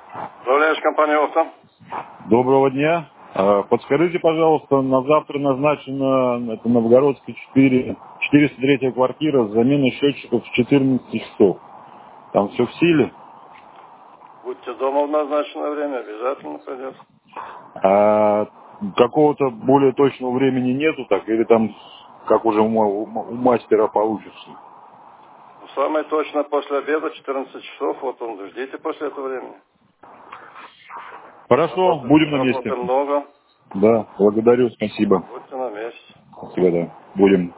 Управляешь компанией «Авто». Доброго дня. Подскажите, пожалуйста, на завтра назначена это Новгородский 403 квартира с заменой счетчиков в 14 часов. Там все в силе? Будьте дома в назначенное время, обязательно придет. А какого-то более точного времени нету, так? Или там, как уже у мастера получится? Самое точно после обеда, 14 часов, вот он, ждите после этого времени. Хорошо, будем на месте. Работы много, Да, благодарю, спасибо. будьте на месте. Спасибо, да. Будем.